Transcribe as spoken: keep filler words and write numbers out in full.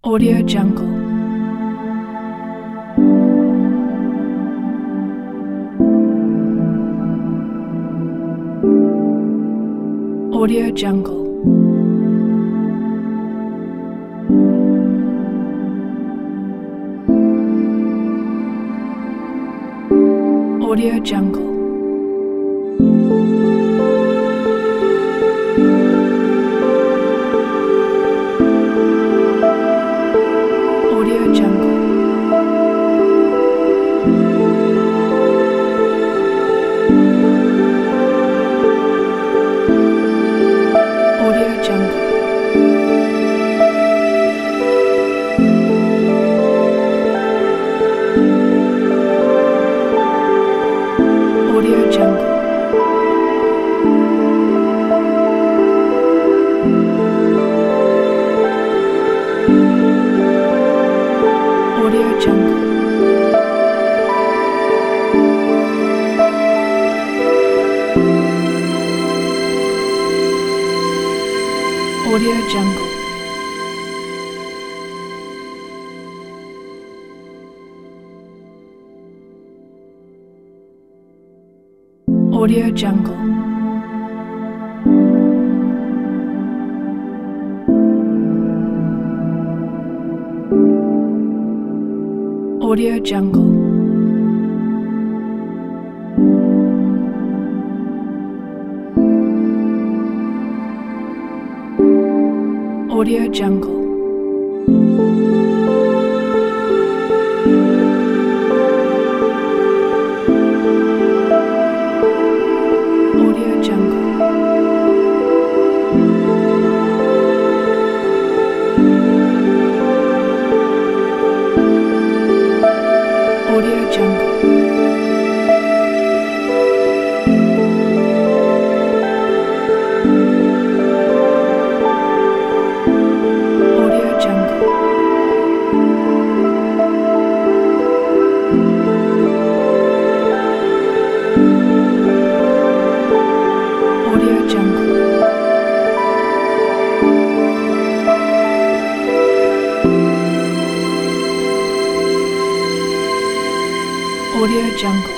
Audio Jungle. Audio Jungle. Audio Jungle. Audio Jungle. Audio Jungle. Audio Jungle. Audio Jungle. Audio Jungle. Audio Jungle. Audio Jungle. Audio Jungle. Audio Jungle. Audio Jungle. Audio Jungle. Audio Jungle. Audio Jungle.